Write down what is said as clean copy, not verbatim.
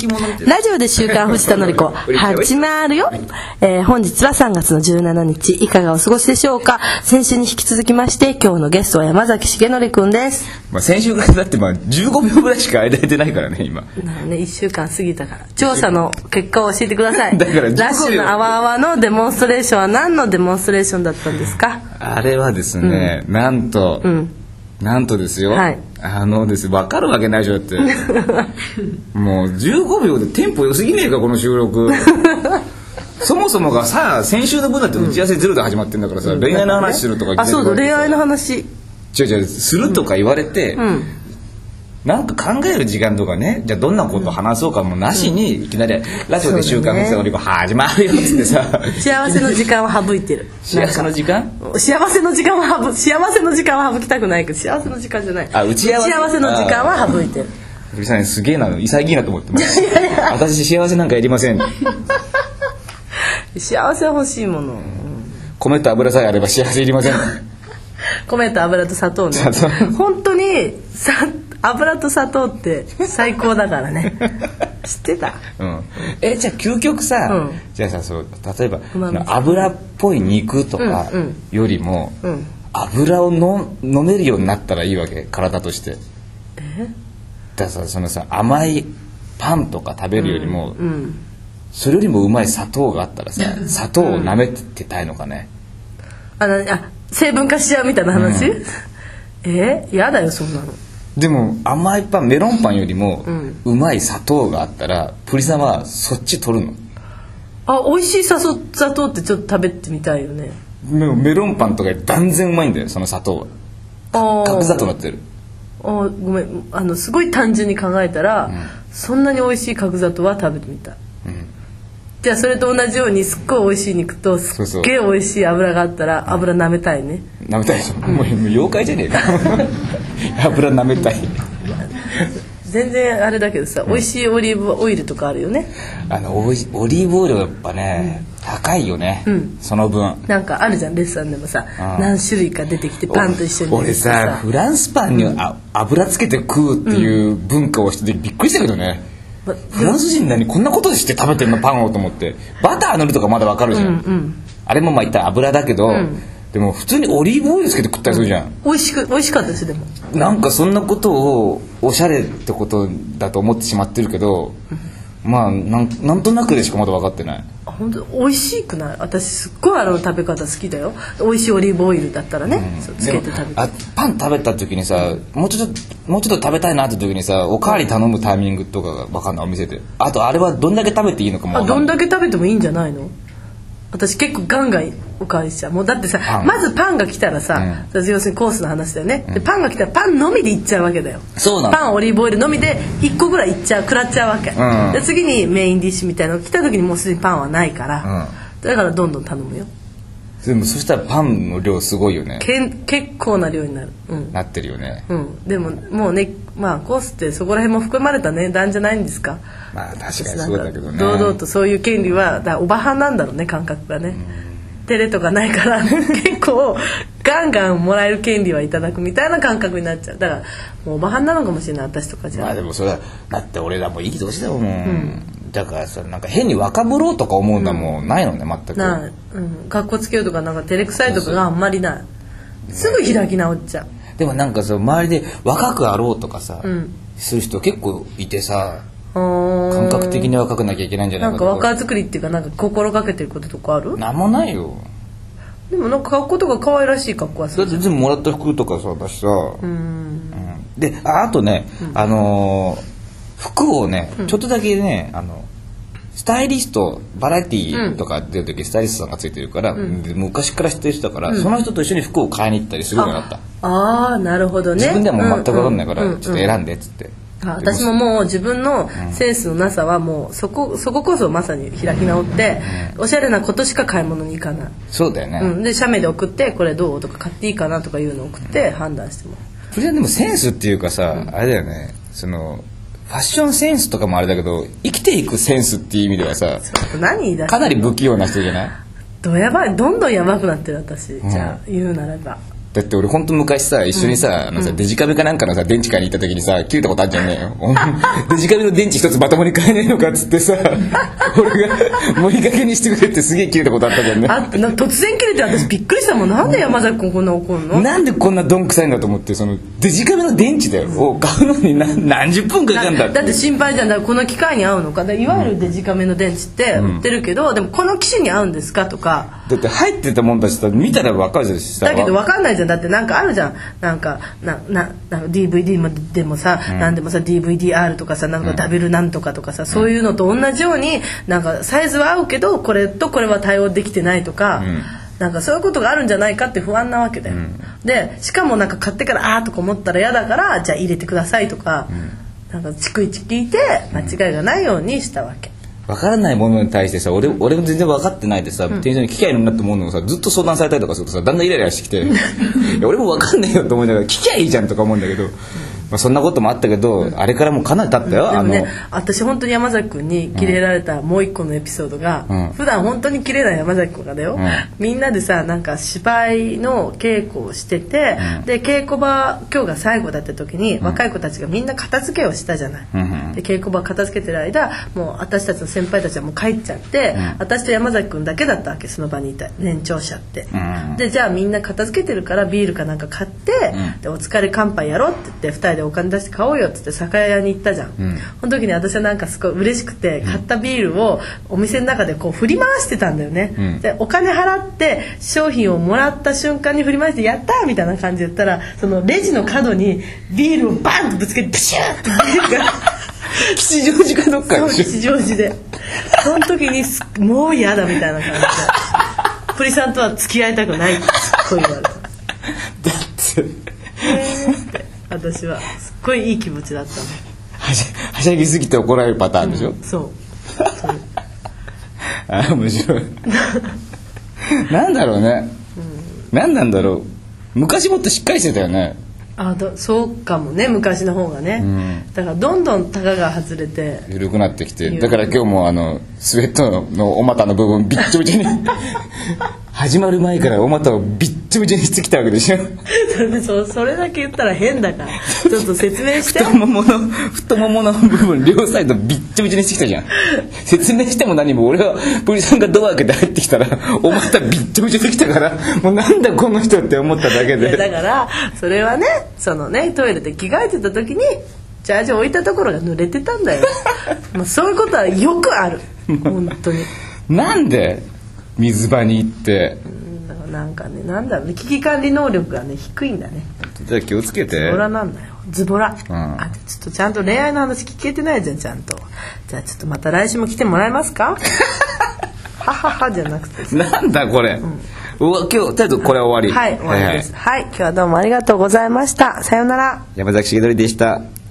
き物みたいラジオで週刊藤田紀子始まるよ。本日は3月の17日いかがお過ごしでしょうか。先週に引き続きまして今日のゲストは山崎重則くんです。 先週からだって15秒ぐらいしか間空いてないからね今。 1週間過ぎたから調査の結果を教えてください。 だからラジオのあわあわのデモンストレーションは何のデモンストレーションだったんですか。 あれはですね、なんとですよ、 はい、 です分かるわけないでしょだってもう15秒でテンポ良すぎねえかこの収録そもそもがさ先週の分だって打ち合わせゼロで始まってんだからさ、恋愛の話するとか、 そうだ恋愛の話違うするとか言われて、なんか考える時間とかね、じゃあどんなこと話そうかもなしに、いきなりラジオで週刊藤田紀子始まるよっつってさ幸せの時間は省いてる。 幸せの時間は省きたくないけど幸せの時間じゃない、打ち合わせの時間は省いてる。すげえな潔いなと思ってます私幸せなんかやりません幸せは欲しいもの、 米と油さえあれば幸せいりません米と油と砂糖ね本当に油と砂糖って最高だからね知ってた、 じゃあ究極さ、じゃあさ例えば油っぽい肉とかよりも、油を飲めるようになったらいいわけ体として。だからさ甘いパンとか食べるよりも、それよりもうまい砂糖があったらさ砂糖を舐めてたいのかね、 成分化しちゃうみたいな話、やだよそんなの。 でも甘いパンメロンパンよりもうまい砂糖があったらプリさんはそっち取るの？ 美味しい砂糖ってちょっと食べてみたいよね。 メロンパンとか断然うまいんだよその砂糖は。角砂糖になってる。 ごめんすごい単純に考えたら、そんなに美味しい角砂糖は食べてみたい、じゃあそれと同じようにすっごい美味しい肉とすっげえ美味しい油があったら油舐めたいね。 舐めたいでしょ、もう妖怪じゃねえか油舐めたい全然あれだけどさ、美味しいオリーブオイルとかあるよね。 オリーブオイルはやっぱね、高いよね、その分。 なんかあるじゃんレストランでもさ、何種類か出てきてパンと一緒に俺さフランスパンに油つけて食うっていう文化をしててびっくりしたけどね、フランス人なのにこんなことして食べてんのパンをと思って。バター塗るとかまだわかるじゃん、あれも言ったら油だけど、でも普通にオリーブオイルつけて食ったりするじゃん、 美味しかったです。でもなんかそんなことをおしゃれってことだと思ってしまってるけど、なんとなくでしかまだ分かってない。 本当美味しくない？私すっごい食べ方好きだよ。美味しいオリーブオイルだったらね、つけて食べて。 パン食べた時にさ、もうちょっと食べたいなって時にさ、おかわり頼むタイミングとかが分かんないお店で。あとあれはどんだけ食べていいのかも分かんない。 どんだけ食べてもいいんじゃないの？私結構ガンガンおかわりしちゃう。もうだってさ、まずパンが来たらさ、要するにコースの話だよね、でパンが来たらパンのみでいっちゃうわけだよ。 そうなの。 パンオリーブオイルのみで1個ぐらい食らっちゃうわけ、で次にメインディッシュみたいなのが来た時にもうすでにパンはないから、だからどんどん頼むよ。 でもそしたらパンの量すごいよね。 結構な量になる、 なってるよね、 でももうね、コースってそこら辺も含まれた値段じゃないんですか。 確かにそうだけどね。 堂々とそういう権利はおばはんなんだろうね、感覚がね、テレとかないから結構ガンガンもらえる権利はいただくみたいな感覚になっちゃう。だからもうおばはんなのかもしれない私とかじゃ。 でもそれだって俺らもいい年だもん、だからさ、なんか変に若ぶろうとか思うのはもうないのね、全くない、かっこつけようとかなんか照れくさいとかがあんまりない。すぐ開き直っちゃう。 でもなんか周りで若くあろうとかさ、する人結構いてさ、感覚的に若くなきゃいけないんじゃないかとか。 なんか若作りっていうか、なんか心がけてることとかある？ なんもないよ。 でもなんか格好とか可愛らしい格好はする。 だって全部もらった服とかさだしさ、であとね、服をね、ちょっとだけね、スタイリストバラエティーとか出る時スタイリストさんがついてるから、昔から知ってる人だから、その人と一緒に服を買いに行ったりするようになった。なるほどね。自分ではもう全く分かんないから、ちょっと選んでっつって。 私ももう自分のセンスのなさはもうそここそまさに開き直って、おしゃれなことしか買い物に行かない。 そうだよね、 で写メで送ってこれどうとか買っていいかなとかいうのを送って判断してもらう。 それはでもセンスっていうかさ、あれだよね、ファッションセンスとかもあれだけど、生きていくセンスっていう意味ではさ、 何かなり不器用な人じゃない？ どんどんやばくなってる私、じゃあ言うならば。 だって俺本当昔さ一緒にさ、デジカメかなんかのさ電池買いに行った時にさ切れたことあるじゃんねデジカメの電池一つまともに買えないのかっつってさ俺が盛りかけにしてくれってすげえ切れたことあったじゃんね。 突然切れて私びっくりしたもん。なんで山崎君こんな怒るの？ なんでこんなどんくさいんだと思って、そのデジカメの電池だよ、を買うのに何十分かかるんだって。 だって心配じゃん。だからこの機械に合うのか、いわゆるデジカメの電池って売ってるけど、でもこの機種に合うんですかとか。 だって入ってたもんだしさ、見たら分かるじゃん。 だけど分かんないじゃん。だってなんかあるじゃん。なんかDVD でもさ、なんでもさ DVD-R とかさ、なんかダブルなんとかとかさ、そういうのと同じようになんかサイズは合うけどこれとこれは対応できてないとか、なんかそういうことがあるんじゃないかって不安なわけだよ。でしかもなんか買ってからとか思ったら嫌だから、じゃあ入れてくださいとか、なんか逐一聞いて間違いがないようにしたわけ。 分からないものに対してさ、俺も全然分かってないでさ、店長に機械になったものをさずっと相談されたりとかするとさ、だんだんイライラしてきていや俺も分かんないよと思いながら聞きゃいいじゃんとか思うんだけど、そんなこともあったけど、あれからもうかなり経ったよ。 でもね、私本当に山崎君にキレられたもう一個のエピソードが、普段本当にキレない山崎君がだよ、みんなでさなんか芝居の稽古をしてて、で稽古場今日が最後だった時に、若い子たちがみんな片付けをしたじゃない、で稽古場片付けてる間もう私たちの先輩たちはもう帰っちゃって、私と山崎君だけだったわけ、その場にいた年長者って、でじゃあみんな片付けてるからビールかなんか買って、でお疲れ乾杯やろうって言って2人でお金出して買おうよって言って酒屋に行ったじゃん、その時に私はなんかすごい嬉しくて、買ったビールをお店の中でこう振り回してたんだよね、でお金払って商品をもらった瞬間に振り回してやったーみたいな感じで言ったら、そのレジの角にビールをバンとぶつけてプシューってビールが吉祥寺かどっかでしょ。吉祥寺でその時にもう嫌だみたいな感じでプリさんとは付き合いたくないってすっごい言われた。だって私はすっごいいい気持ちだったの。 はしゃぎすぎて怒られるパターンでしょ、 そう面白いなんだろうね、何なんだろう。昔もっとしっかりしてたよね。 そうかもね、昔の方がね、だからどんどんタガが外れて緩くなってきて、だから今日もスウェットのお股の部分ビッチョビチョに始まる前からお股をビッチョビチョにしてきたわけでしょそれだけ言ったら変だからちょっと説明して太ももの部分両サイドビッチョビチョにしてきたじゃん説明しても何も、俺はプリさんがドア開けて入ってきたらお股ビッチョビチョできたから、もうなんだこの人って思っただけで。 だからそれはね、そのねトイレで着替えてた時にジャージ置いたところが濡れてたんだよもうそういうことはよくある本当になんで水場に行ってなんかね、なんだろうね、危機管理能力がね低いんだね。 じゃあ気をつけて。 ズボラなんだよ、ズボラ、ちょっとちゃんと恋愛の話聞けてないじゃん、ちゃんと。じゃあちょっとまた来週も来てもらえますかはははじゃなくてなんだこれ、今日とりあえずこれは終わり。 はい、終わりです。はい、今日はどうもありがとうございました。さようなら。 山崎重則でした。